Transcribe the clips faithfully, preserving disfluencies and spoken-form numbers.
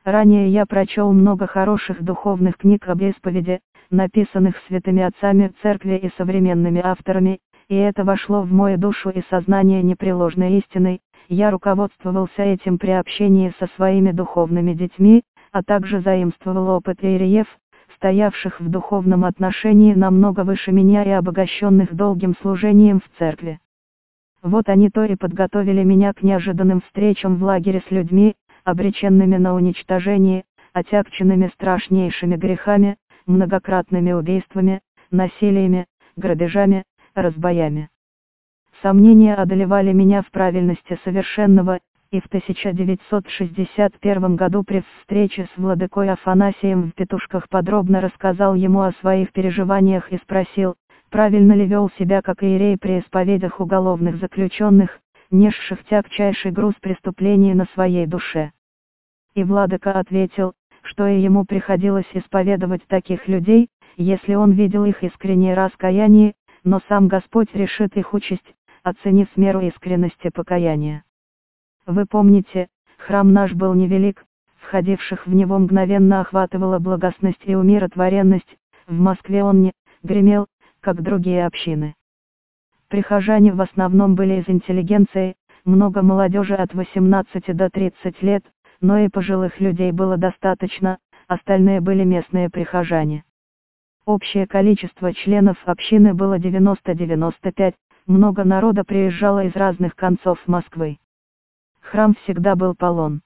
Ранее я прочел много хороших духовных книг об исповеди, написанных святыми отцами церкви и современными авторами, и это вошло в мою душу и сознание непреложной истиной. Я руководствовался этим при общении со своими духовными детьми, а также заимствовал опыт иереев, стоявших в духовном отношении намного выше меня и обогащенных долгим служением в церкви. Вот они то и подготовили меня к неожиданным встречам в лагере с людьми, обреченными на уничтожение, отягченными страшнейшими грехами, многократными убийствами, насилиями, грабежами, разбоями. Сомнения одолевали меня в правильности совершенного, и в тысяча девятьсот шестьдесят первом году при встрече с владыкой Афанасием в Петушках подробно рассказал ему о своих переживаниях и спросил, правильно ли вел себя как иерей при исповедях уголовных заключенных, несших тягчайший груз преступлений на своей душе. И владыка ответил, что и ему приходилось исповедовать таких людей, если он видел их искреннее раскаяние, но сам Господь решит их участь, оценив меру искренности покаяния. Вы помните, храм наш был невелик, входивших в него мгновенно охватывала благостность и умиротворенность, в Москве он не гремел, как другие общины. Прихожане в основном были из интеллигенции, много молодежи от восемнадцати до тридцати лет, но и пожилых людей было достаточно, остальные были местные прихожане. Общее количество членов общины было девяносто — девяносто пять, много народа приезжало из разных концов Москвы. Храм всегда был полон.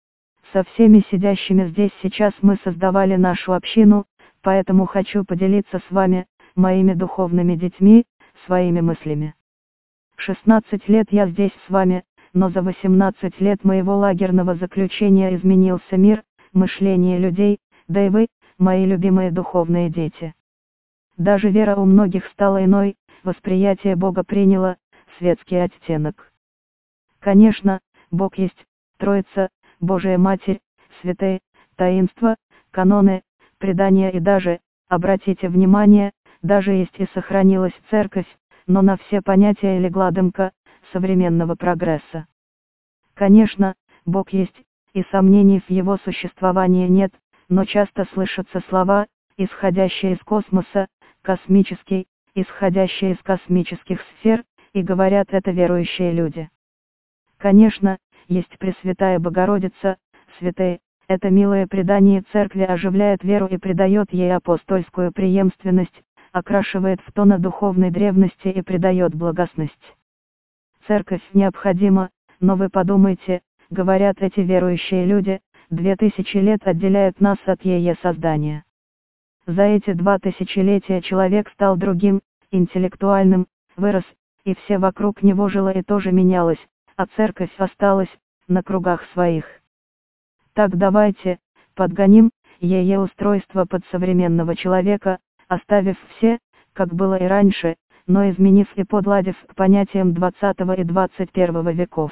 Со всеми сидящими здесь сейчас мы создавали нашу общину, поэтому хочу поделиться с вами, моими духовными детьми, своими мыслями. шестнадцать лет я здесь с вами, но за восемнадцать лет моего лагерного заключения изменился мир, мышление людей, да и вы, мои любимые духовные дети. Даже вера у многих стала иной, восприятие Бога приняло светский оттенок. Конечно, Бог есть, Троица, Божия Матерь, святые, таинства, каноны, предания и даже, обратите внимание, даже есть и сохранилась церковь, но на все понятия легла дымка современного прогресса. Конечно, Бог есть, и сомнений в его существовании нет, но часто слышатся слова, исходящие из космоса, космический, исходящие из космических сфер, и говорят это верующие люди. Конечно, есть Пресвятая Богородица, святые, это милое предание церкви оживляет веру и придает ей апостольскую преемственность, окрашивает в тон духовной древности и придает благостность. Церковь необходима, но вы подумайте, говорят эти верующие люди, две тысячи лет отделяют нас от ее создания. За эти два тысячелетия человек стал другим, интеллектуальным, вырос, и все вокруг него жило и тоже менялось, а церковь осталась, на кругах своих. Так давайте, подгоним, ее устройство под современного человека, оставив все, как было и раньше, но изменив и подладив к понятиям двадцатого и двадцать первого веков.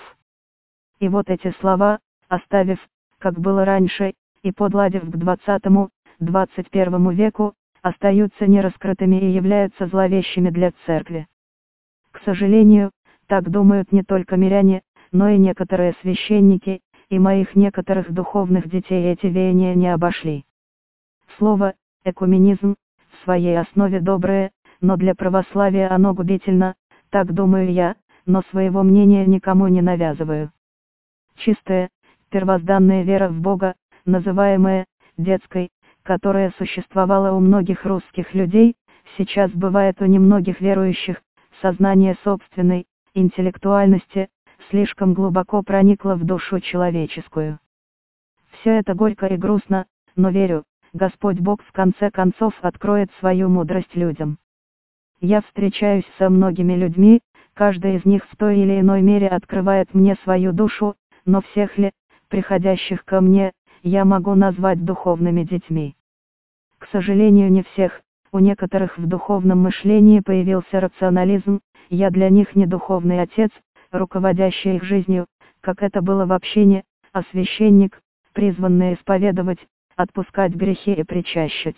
И вот эти слова, оставив, как было раньше, и подладив к двадцатому, двадцать первому веку, остаются нераскрытыми и являются зловещими для церкви. К сожалению, так думают не только миряне, но и некоторые священники, и моих некоторых духовных детей эти веяния не обошли. Слово «экуменизм» в своей основе доброе, но для православия оно губительно, так думаю я, но своего мнения никому не навязываю. Чистая, первозданная вера в Бога, называемая детской, которая существовала у многих русских людей, сейчас бывает у немногих верующих, сознание собственной интеллектуальности слишком глубоко проникло в душу человеческую. Все это горько и грустно, но верю, Господь Бог в конце концов откроет свою мудрость людям. Я встречаюсь со многими людьми, каждый из них в той или иной мере открывает мне свою душу, но всех ли, приходящих ко мне, я могу назвать духовными детьми. К сожалению, не всех, у некоторых в духовном мышлении появился рационализм, я для них не духовный отец, руководящий их жизнью, как это было в общине, а священник, призванный исповедовать, отпускать грехи и причащать.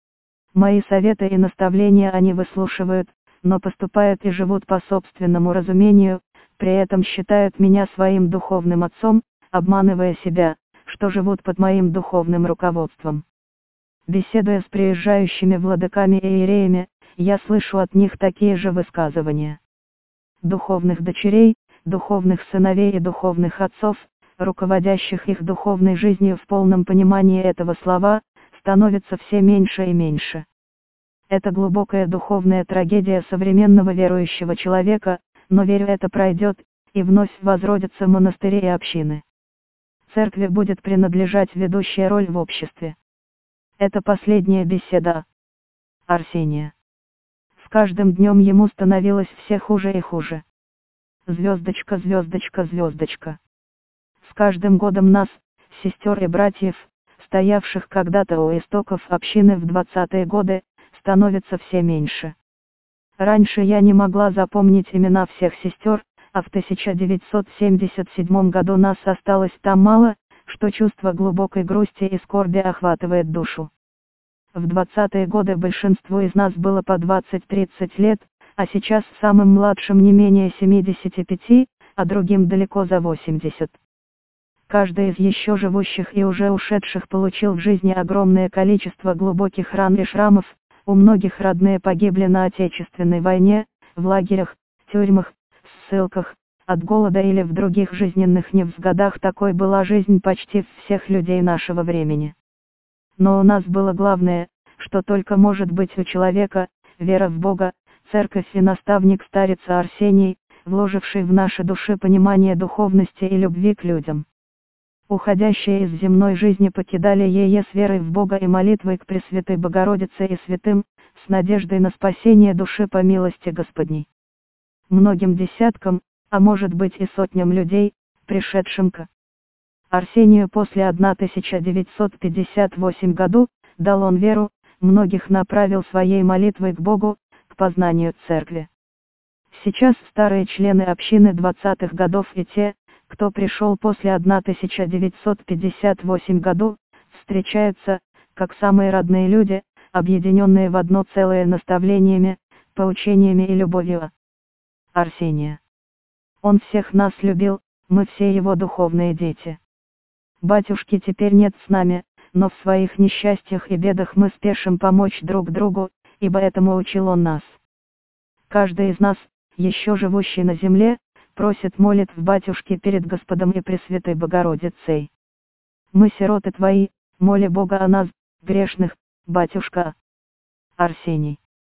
Мои советы и наставления они выслушивают, но поступают и живут по собственному разумению, при этом считают меня своим духовным отцом, обманывая себя, что живут под моим духовным руководством. Беседуя с приезжающими владыками и иереями, я слышу от них такие же высказывания. Духовных дочерей, духовных сыновей и духовных отцов, руководящих их духовной жизнью в полном понимании этого слова, становится все меньше и меньше. Это глубокая духовная трагедия современного верующего человека, но верю, это пройдет, и вновь возродятся монастыри и общины. Церкви будет принадлежать ведущая роль в обществе. Это последняя беседа Арсения. С каждым днем ему становилось все хуже и хуже. Звездочка, звездочка, звездочка. С каждым годом нас, сестер и братьев, стоявших когда-то у истоков общины в двадцатые годы, становится все меньше. Раньше я не могла запомнить имена всех сестер, а в тысяча девятьсот семьдесят седьмом году нас осталось там мало, что чувство глубокой грусти и скорби охватывает душу. В двадцатые годы большинству из нас было по двадцать-тридцать лет, а сейчас самым младшим не менее семидесяти пяти, а другим далеко за восемьдесят. Каждый из еще живущих и уже ушедших получил в жизни огромное количество глубоких ран и шрамов, у многих родные погибли на Отечественной войне, в лагерях, тюрьмах, ссылках, от голода или в других жизненных невзгодах. Такой была жизнь почти всех людей нашего времени. Но у нас было главное, что только может быть у человека, вера в Бога, церковь и наставник старица Арсений, вложивший в наши души понимание духовности и любви к людям. Уходящие из земной жизни покидали ее с верой в Бога и молитвой к Пресвятой Богородице и святым, с надеждой на спасение души по милости Господней. Многим десяткам, а может быть и сотням людей, пришедшим к Арсению после тысяча девятьсот пятьдесят восьмого году, дал он веру, многих направил своей молитвой к Богу, к познанию Церкви. Сейчас старые члены общины двадцатых годов и те, кто пришел после тысяча девятьсот пятьдесят восьмого году, встречаются, как самые родные люди, объединенные в одно целое наставлениями, поучениями и любовью Арсения. Он всех нас любил, мы все его духовные дети. Батюшки теперь нет с нами, но в своих несчастьях и бедах мы спешим помочь друг другу, ибо этому учил он нас. Каждый из нас, еще живущий на земле, просит молитв батюшки перед Господом и Пресвятой Богородицей. Мы сироты твои, моли Бога о нас, грешных, батюшка Арсений.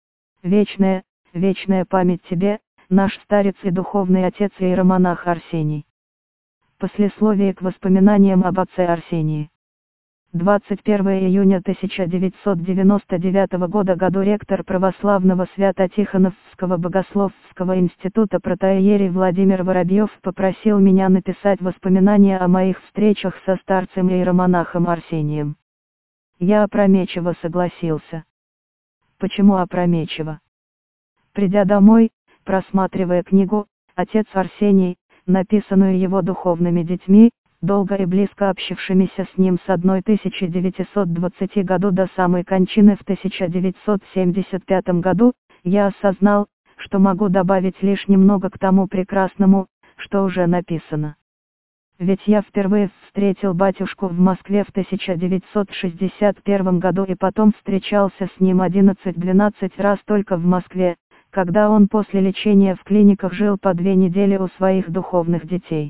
Вечная, вечная память тебе, наш старец и духовный отец иеромонах Арсений. Послесловие к воспоминаниям об отце Арсении. двадцать первого июня тысяча девятьсот девяносто девятого года году ректор православного Свято-Тихоновского богословского института протоиерей Владимир Воробьев попросил меня написать воспоминания о моих встречах со старцем и иеромонахом Арсением. Я опрометчиво согласился. Почему опрометчиво? Придя домой, просматривая книгу «Отец Арсений», написанную его духовными детьми, долго и близко общавшимися с ним с тысяча девятьсот двадцатого года до самой кончины в тысяча девятьсот семьдесят пятом году, я осознал, что могу добавить лишь немного к тому прекрасному, что уже написано. Ведь я впервые встретил батюшку в Москве в тысяча девятьсот шестьдесят первом году и потом встречался с ним одиннадцать-двенадцать раз только в Москве, когда он после лечения в клиниках жил по две недели у своих духовных детей.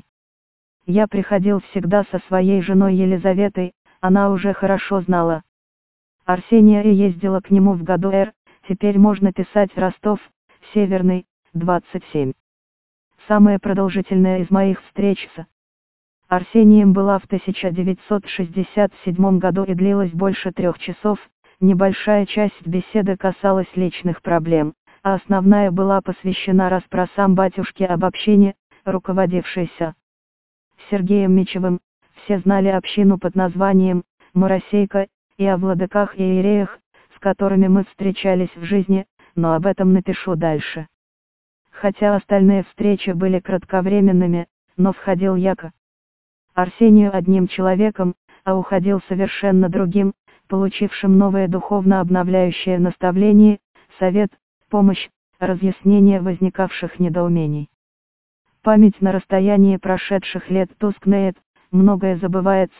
Я приходил всегда со своей женой Елизаветой, она уже хорошо знала Арсения и ездила к нему в году Р, теперь можно писать Ростов, Северный, двадцать семь. Самая продолжительная из моих встреч с Арсением была в тысяча девятьсот шестьдесят седьмом году и длилась больше трех часов, небольшая часть беседы касалась личных проблем, а основная была посвящена расспросам батюшки об общине, руководившейся Сергеем Мичевым. Все знали общину под названием Моросейка, и о владыках и иереях, с которыми мы встречались в жизни, но об этом напишу дальше. Хотя остальные встречи были кратковременными, но входил я к Арсению одним человеком, а уходил совершенно другим, получившим новое духовно обновляющее наставление, совет, помощь, разъяснение возникавших недоумений. Память на расстоянии прошедших лет тускнеет, многое забывается,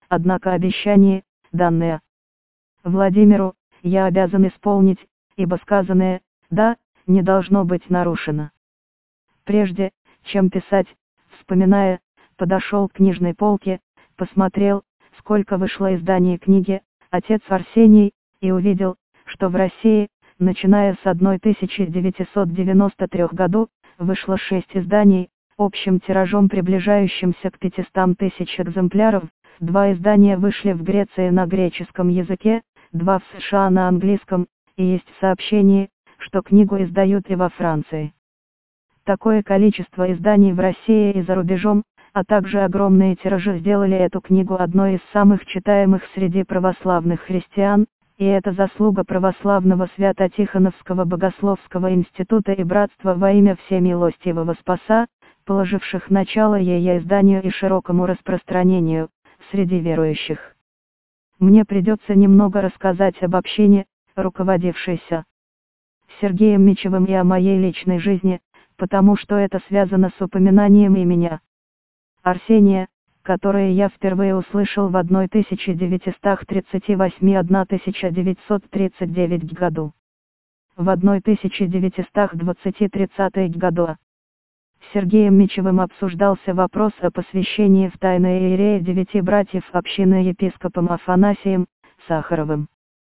однако обещание, данное Владимиру, я обязан исполнить, ибо сказанное «да» не должно быть нарушено. Прежде, чем писать, вспоминая, подошел к книжной полке, посмотрел, сколько вышло изданий книги «Отец Арсений», и увидел, что в России, начиная с тысяча девятьсот девяносто третьего года, вышло шесть изданий, общим тиражом приближающимся к пятистам тысяч экземпляров, два издания вышли в Греции на греческом языке, два в США на английском, и есть сообщение, что книгу издают и во Франции. Такое количество изданий в России и за рубежом, а также огромные тиражи сделали эту книгу одной из самых читаемых среди православных христиан, и это заслуга православного Свято-Тихоновского Богословского института и братства во имя Всемилостивого Спаса, положивших начало ее изданию и широкому распространению среди верующих. Мне придется немного рассказать об общине, руководившейся Сергеем Мечевым, и о моей личной жизни, потому что это связано с упоминанием имени Арсения, которое я впервые услышал в тысяча девятьсот тридцать восьмом — тысяча девятьсот тридцать девятом году. В тысяча девятьсот двадцатом-тридцатом году Сергеем Мечевым обсуждался вопрос о посвящении в тайное иерея девяти братьев общины епископом Афанасием Сахаровым.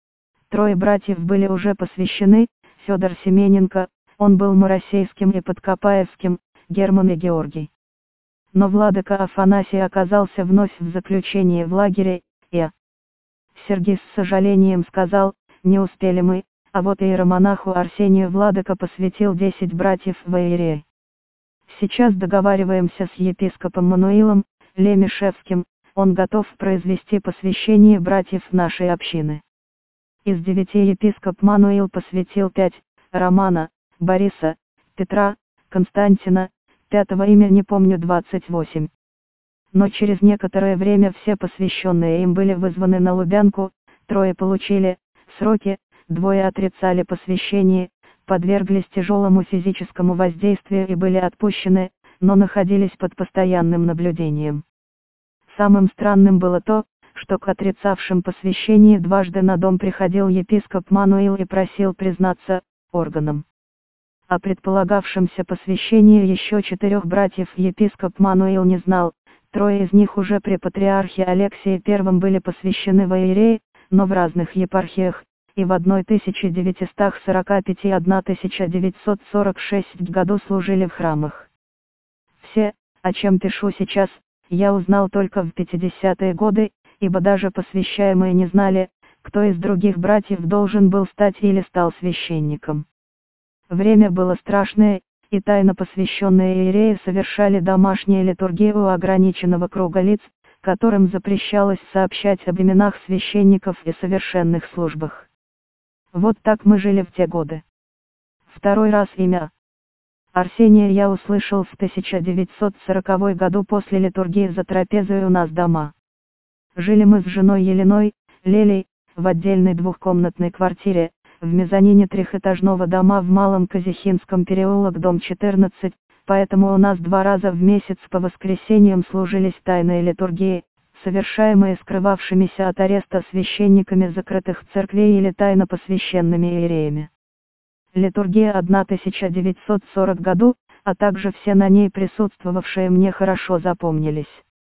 Трое братьев были уже посвящены: Федор Семененко, он был Моросейским и Подкопаевским, Герман и Георгий. Но владыка Афанасий оказался вновь в заключении в лагере, и Сергий с сожалением сказал: не успели мы, а вот иеромонаху Арсению владыка посвятил десять братьев в иерей. Сейчас договариваемся с епископом Мануилом Лемешевским, он готов произвести посвящение братьев нашей общины. Из девяти епископ Мануил посвятил пять: Романа, Бориса, Петра, Константина, пятого имя не помню, двадцать восемь. Но через некоторое время все посвященные им были вызваны на Лубянку, трое получили сроки, двое отрицали посвящение, подверглись тяжелому физическому воздействию и были отпущены, но находились под постоянным наблюдением. Самым странным было то, что к отрицавшим посвящение дважды на дом приходил епископ Мануил и просил признаться органам. О предполагавшемся посвящении еще четырех братьев епископ Мануил не знал, трое из них уже при патриархе Алексии Первом были посвящены в иереи, но в разных епархиях, и в тысяча девятьсот сорок пятом — тысяча девятьсот сорок шестом году служили в храмах. Все, о чем пишу сейчас, я узнал только в пятидесятые годы, ибо даже посвящаемые не знали, кто из других братьев должен был стать или стал священником. Время было страшное, и тайно посвященные иереи совершали домашнюю литургию у ограниченного круга лиц, которым запрещалось сообщать об именах священников и совершенных службах. Вот так мы жили в те годы. Второй раз имя Арсения я услышал в тысяча девятьсот сороковом году после литургии за трапезой у нас дома. Жили мы с женой Еленой, Лелей, в отдельной двухкомнатной квартире, в мезонине трехэтажного дома в Малом Казихинском переулок, дом четырнадцать, поэтому у нас два раза в месяц по воскресеньям служились тайные литургии, совершаемые скрывавшимися от ареста священниками закрытых церквей или тайно посвященными иереями. Литургия тысяча девятьсот сороком году, а также все на ней присутствовавшие мне хорошо запомнились.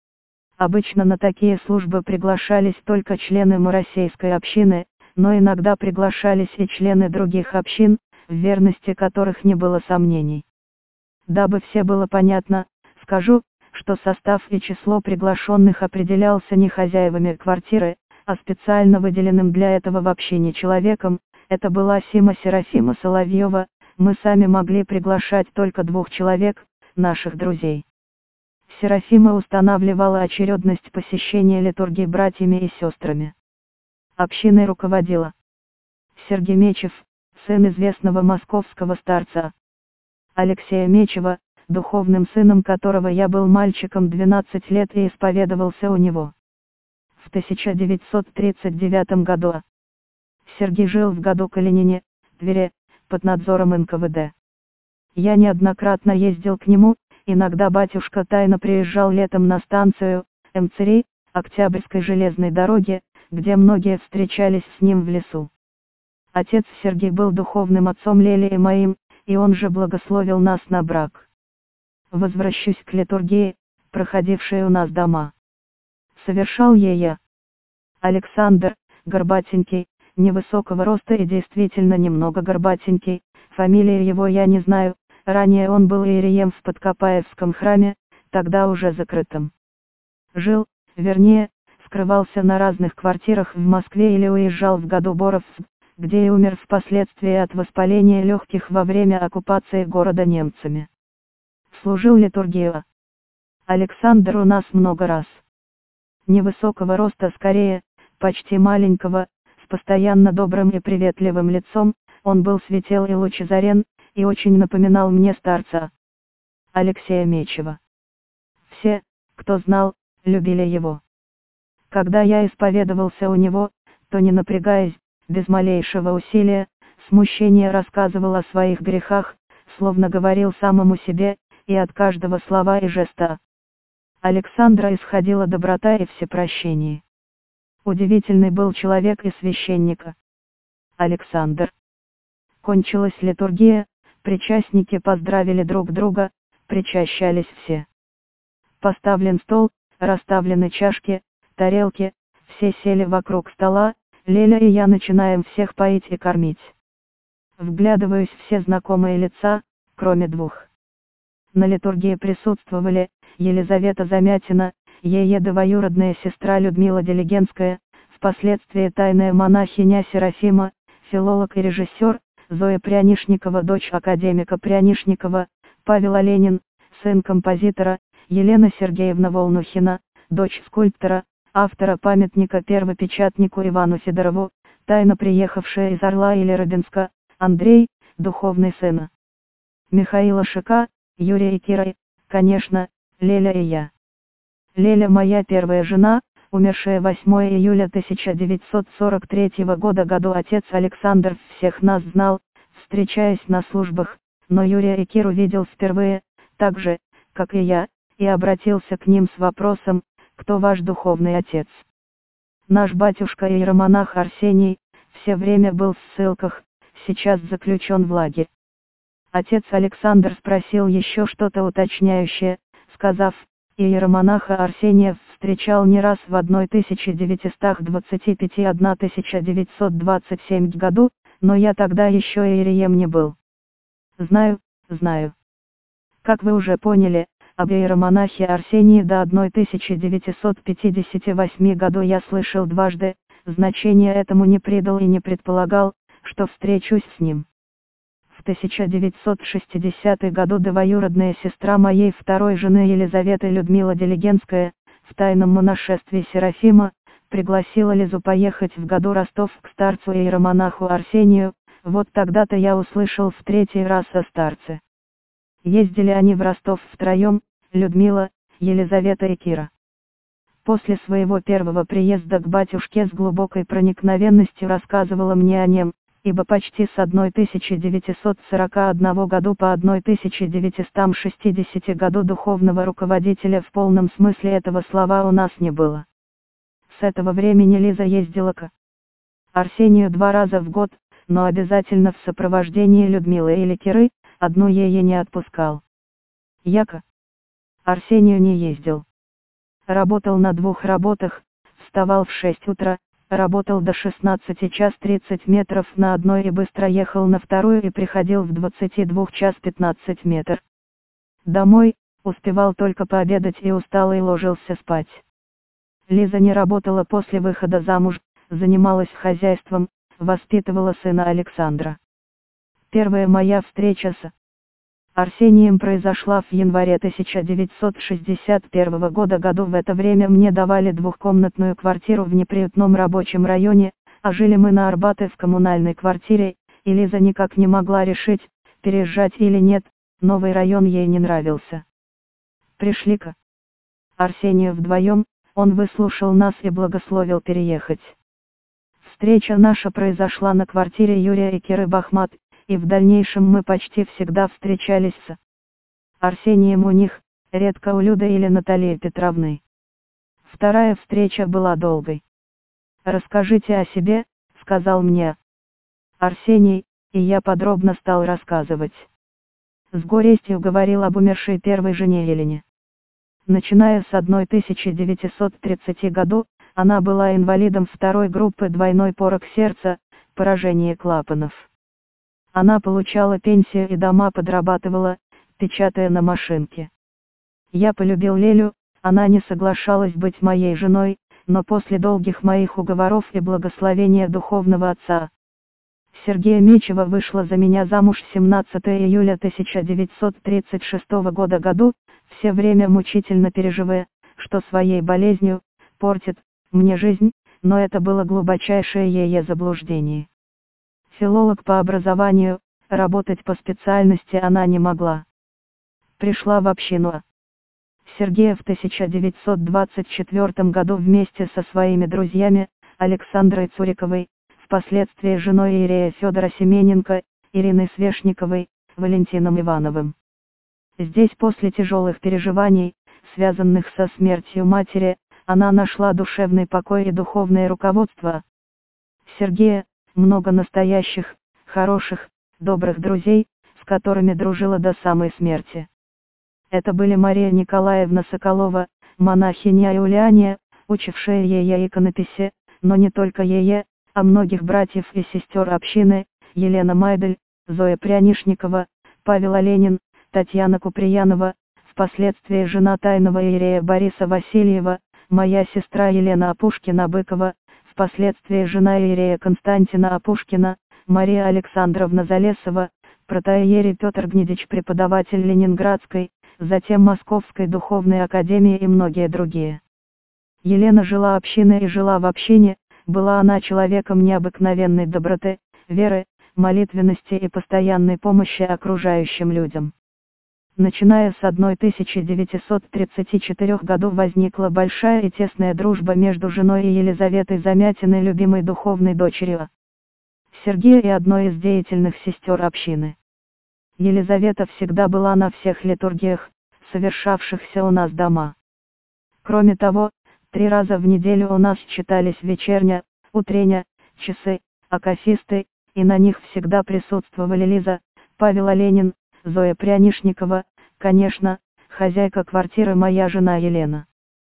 Обычно на такие службы приглашались только члены Моросейской общины, но иногда приглашались и члены других общин, в верности которых не было сомнений. Дабы все было понятно, скажу, что состав и число приглашенных определялся не хозяевами квартиры, а специально выделенным для этого в общине человеком, это была Сима Серафима Соловьева, мы сами могли приглашать только двух человек, наших друзей. Серафима устанавливала очередность посещения литургии братьями и сестрами. Общиной руководила Сергей Мечев, сын известного московского старца Алексея Мечева, духовным сыном которого я был мальчиком двенадцать лет и исповедовался у него. В тысяча девятьсот тридцать девятом году Сергей жил в году Калинине, Твери, под надзором эн ка вэ дэ. Я неоднократно ездил к нему, иногда батюшка тайно приезжал летом на станцию, эм цэ эр и, Октябрьской железной дороге, где многие встречались с ним в лесу. Отец Сергей был духовным отцом Лели и моим, и он же благословил нас на брак. Возвращусь к литургии, проходившей у нас дома. Совершал ее Александр, горбатенький, невысокого роста и действительно немного горбатенький, фамилии его я не знаю, ранее он был иереем в Подкопаевском храме, тогда уже закрытом. Жил, вернее, скрывался на разных квартирах в Москве или уезжал в году Боровск, где и умер впоследствии от воспаления легких во время оккупации города немцами. Служил литургию Александр у нас много раз. Невысокого роста скорее, почти маленького, с постоянно добрым и приветливым лицом, он был светел и лучезарен, и очень напоминал мне старца Алексея Мечева. Все, кто знал, любили его. Когда я исповедовался у него, то не напрягаясь, без малейшего усилия, смущения рассказывал о своих грехах, словно говорил самому себе, и от каждого слова и жеста Александра исходила доброта и всепрощение. Удивительный был человек и священника Александр. Кончилась литургия, причастники поздравили друг друга, причащались все. Поставлен стол, расставлены чашки, тарелки, все сели вокруг стола, Леля и я начинаем всех поить и кормить. Вглядываюсь все знакомые лица, кроме двух. На литургии присутствовали Елизавета Замятина, ее двоюродная сестра Людмила Делигенская, впоследствии тайная монахиня Серафима, филолог и режиссер, Зоя Прянишникова, дочь академика Прянишникова, Павел Оленин, сын композитора, Елена Сергеевна Волнухина, дочь скульптора, автора памятника первопечатнику Ивану Сидорову, тайно приехавшая из Орла или Рыбинска, Андрей, духовный сын Михаила Шика, Юрия и Кира, конечно, Леля и я. Леля моя первая жена, умершая восьмого июля тысяча девятьсот сорок третьего года году. Отец Александр всех нас знал, встречаясь на службах, но Юрия и Киру видел впервые, так же, как и я, и обратился к ним с вопросом: кто ваш духовный отец? Наш батюшка иеромонах Арсений, все время был в ссылках, сейчас заключен в лагерь. Отец Александр спросил еще что-то уточняющее, сказав: иеромонаха Арсения встречал не раз в тысяча девятьсот двадцать пять — тысяча девятьсот двадцать седьмом году, но я тогда еще иереем не был. Знаю, знаю. Как вы уже поняли, об иеромонахе Арсении до тысяча девятьсот пятьдесят восьмого году я слышал дважды, значения этому не придал и не предполагал, что встречусь с ним. В тысяча девятьсот шестидесятом году двоюродная сестра моей второй жены Елизаветы Людмила Делигенская, в тайном монашестве Серафима, пригласила Лизу поехать в году Ростов к старцу иеромонаху Арсению. Вот тогда-то я услышал в третий раз о старце. Ездили они в Ростов втроем, Людмила, Елизавета и Кира. После своего первого приезда к батюшке с глубокой проникновенностью рассказывала мне о нем, ибо почти с тысяча девятьсот сорока первого году по тысяча девятьсот шестидесятый году духовного руководителя в полном смысле этого слова у нас не было. С этого времени Лиза ездила к Арсению два раза в год, но обязательно в сопровождении Людмилы или Киры, одну ее не отпускал. Я к Арсению не ездил. Работал на двух работах, вставал в шесть утра, работал до шестнадцати час тридцать метров на одной и быстро ехал на вторую и приходил в двадцати двух час пятнадцать метров. Домой, успевал только пообедать и усталый ложился спать. Лиза не работала после выхода замуж, занималась хозяйством, воспитывала сына Александра. Первая моя встреча с Арсением произошла в январе тысяча девятьсот шестьдесят первого года году. В это время мне давали двухкомнатную квартиру в неприютном рабочем районе, а жили мы на Арбате в коммунальной квартире, и Лиза никак не могла решить, переезжать или нет, новый район ей не нравился. Пришли к Арсению вдвоем, он выслушал нас и благословил переехать. Встреча наша произошла на квартире Юрия и Киры Бахмат, и в дальнейшем мы почти всегда встречались с Арсением у них, редко у Люды или Натальи Петровны. Вторая встреча была долгой. «Расскажите о себе», — сказал мне Арсений, и я подробно стал рассказывать. С горестью говорил об умершей первой жене Елене. Начиная с тысяча девятьсот тридцатого года, она была инвалидом второй группы, двойной порок сердца, поражение клапанов. Она получала пенсию и дома подрабатывала, печатая на машинке. Я полюбил Лелю, она не соглашалась быть моей женой, но после долгих моих уговоров и благословения духовного отца Сергея Мечева вышла за меня замуж семнадцатого июля тысяча девятьсот тридцать шестого года году, все время мучительно переживая, что своей болезнью портит мне жизнь, но это было глубочайшее ее заблуждение. Филолог по образованию, работать по специальности она не могла. Пришла в общину Сергея в тысяча девятьсот двадцать четвёртом году вместе со своими друзьями, Александрой Цуриковой, впоследствии женой иерея Федора Семененко, Ириной Свешниковой, Валентином Ивановым. Здесь после тяжелых переживаний, связанных со смертью матери, она нашла душевный покой и духовное руководство. Сергея, много настоящих, хороших, добрых друзей, с которыми дружила до самой смерти. Это были Мария Николаевна Соколова, монахиня Иулиания, учившая ее иконописи, но не только ее, а многих братьев и сестер общины, Елена Майдель, Зоя Прянишникова, Павел Оленин, Татьяна Куприянова, впоследствии жена тайного иерея Бориса Васильева, моя сестра Елена Апушкина-Быкова, впоследствии жена иерея Константина Апушкина, Мария Александровна Залесова, протоиерей Петр Гнедич, преподаватель Ленинградской, затем Московской духовной академии и многие другие. Елена жила общиной и жила в общине, была она человеком необыкновенной доброты, веры, молитвенности и постоянной помощи окружающим людям. Начиная с тысяча девятьсот тридцать четвёртого года возникла большая и тесная дружба между женой и Елизаветой Замятиной, любимой духовной дочерью Сергея и одной из деятельных сестер общины. Елизавета всегда была на всех литургиях, совершавшихся у нас дома. Кроме того, три раза в неделю у нас читались вечерня, утрення, часы, акафисты, и на них всегда присутствовали Лиза, Павел Оленин, Зоя Прянишникова, конечно, хозяйка квартиры моя жена Елена.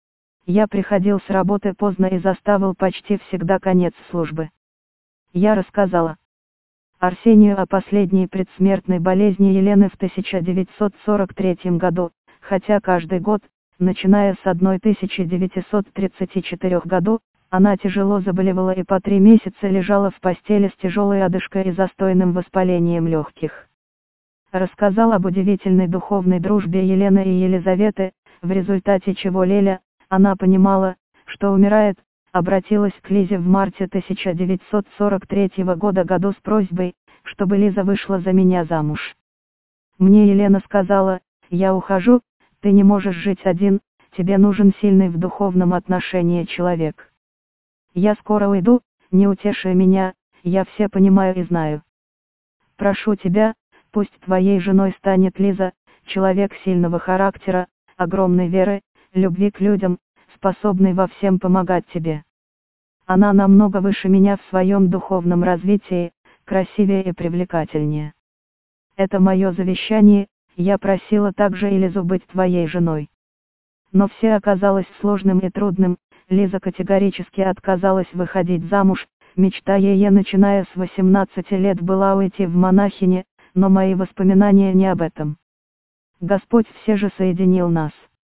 Я приходил с работы поздно и заставил почти всегда конец службы. Я рассказала Арсению о последней предсмертной болезни Елены в тысяча девятьсот сорок третьем году, хотя каждый год, начиная с тысяча девятьсот тридцать четвёртого года, она тяжело заболевала и по три месяца лежала в постели с тяжелой одышкой и застойным воспалением легких. Рассказал об удивительной духовной дружбе Елены и Елизаветы, в результате чего Леля, она понимала, что умирает, обратилась к Лизе в марте тысяча девятьсот сорок третьего года году с просьбой, чтобы Лиза вышла за меня замуж. Мне Елена сказала: «Я ухожу, ты не можешь жить один, тебе нужен сильный в духовном отношении человек. Я скоро уйду, не утеши меня, я все понимаю и знаю. Прошу тебя, пусть твоей женой станет Лиза, человек сильного характера, огромной веры, любви к людям, способный во всем помогать тебе. Она намного выше меня в своем духовном развитии, красивее и привлекательнее. Это мое завещание, я просила также и Лизу быть твоей женой». Но все оказалось сложным и трудным, Лиза категорически отказалась выходить замуж, мечта ее начиная с восемнадцати лет была уйти в монахини, но мои воспоминания не об этом. Господь все же соединил нас.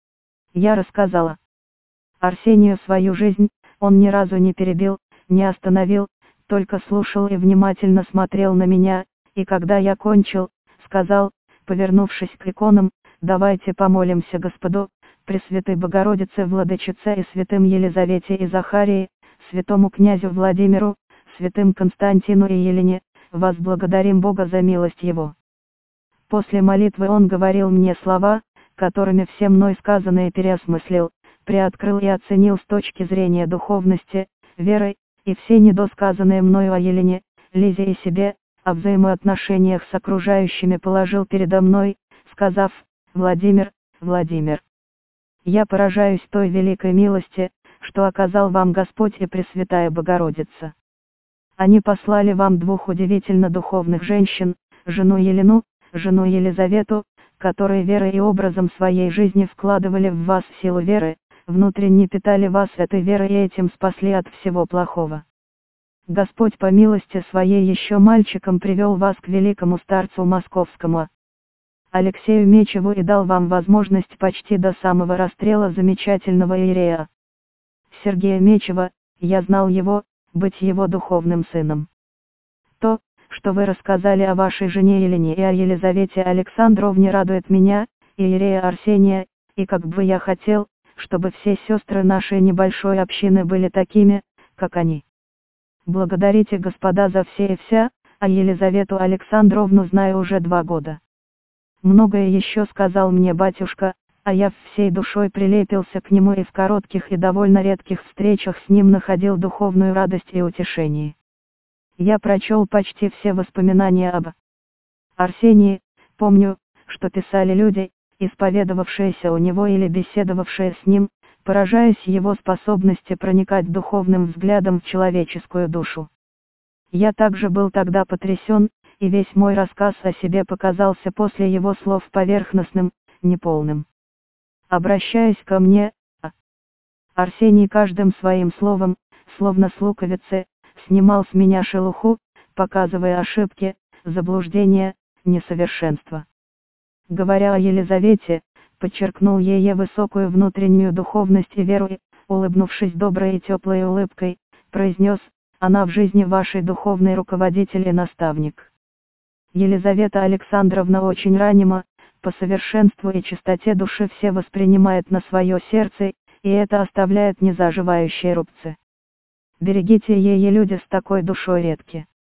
Я рассказала Арсению свою жизнь, он ни разу не перебил, не остановил, только слушал и внимательно смотрел на меня, и когда я кончил, сказал, повернувшись к иконам: «Давайте помолимся Господу, Пресвятой Богородице Владычице и святым Елизавете и Захарии, святому князю Владимиру, святым Константину и Елене, возблагодарим Бога за милость Его». После молитвы он говорил мне слова, которыми все мной сказанное переосмыслил, приоткрыл и оценил с точки зрения духовности, веры, и все недосказанное мною о Елене, Лизе и себе, о взаимоотношениях с окружающими положил передо мной, сказав: «Владимир, Владимир, Я поражаюсь той великой милости, что оказал вам Господь и Пресвятая Богородица. Они послали вам двух удивительно духовных женщин, жену Елену, жену Елизавету, которые верой и образом своей жизни вкладывали в вас силу веры, внутренне питали вас этой верой и этим спасли от всего плохого. Господь по милости своей еще мальчиком привел вас к великому старцу московскому Алексею Мечеву и дал вам возможность почти до самого расстрела замечательного иерея Сергея Мечева. Я знал его, быть его духовным сыном. То, что вы рассказали о вашей жене Елене и о Елизавете Александровне, радует меня, иерея Арсения, и как бы я хотел, чтобы все сестры нашей небольшой общины были такими, как они. Благодарите Господа за все и вся, а Елизавету Александровну знаю уже два года. Многое еще сказал мне батюшка, а я всей душой прилепился к нему и в коротких и довольно редких встречах с ним находил духовную радость и утешение. Я прочел почти все воспоминания об Арсении, помню, что писали люди, исповедовавшиеся у него или беседовавшие с ним, поражаясь его способности проникать духовным взглядом в человеческую душу. Я также был тогда потрясен, и весь мой рассказ о себе показался после его слов поверхностным, неполным. Обращаясь ко мне, Арсений каждым своим словом, словно с луковицы, снимал с меня шелуху, показывая ошибки, заблуждения, несовершенства. Говоря о Елизавете, подчеркнул ее высокую внутреннюю духовность и веру и, улыбнувшись доброй и теплой улыбкой, произнес: «Она в жизни вашей духовный руководитель и наставник». Елизавета Александровна очень ранима, по совершенству и чистоте души все воспринимает на свое сердце, и это оставляет незаживающие рубцы. Берегите ее, люди с такой душой редки.